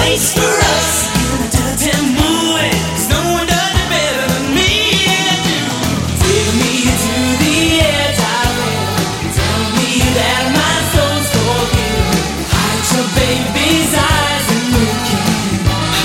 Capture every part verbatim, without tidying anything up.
place for us in a dirty mood. 'Cause no one does it better than me and you. Take me to the edge of it. Tell me that my soul's for you. Hide your baby's eyes and look in.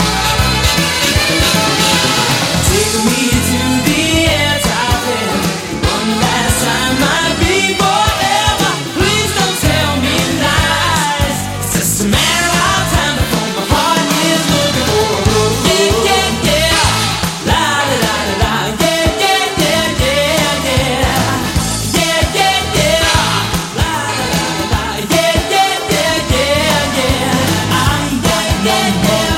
Take me to the edge of it. One last time might be forever. Please don't tell me lies. It's just a matter of time before my heart is looking for. Yeah, yeah, yeah. La la la la la. Yeah, yeah, yeah, yeah, yeah. Yeah, yeah, yeah. La la la la la. Yeah, yeah, yeah, yeah, yeah. Ah, yeah, yeah, yeah.